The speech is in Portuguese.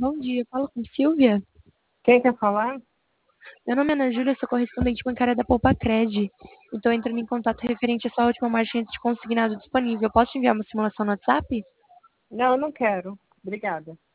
Bom dia, falo com Silvia. Quem quer falar? Meu nome é Ana Júlia, sou correspondente bancária da Poupa-Cred. Estou entrando em contato referente à sua última margem de consignado disponível. Posso te enviar uma simulação no WhatsApp? Não, eu não quero. Obrigada.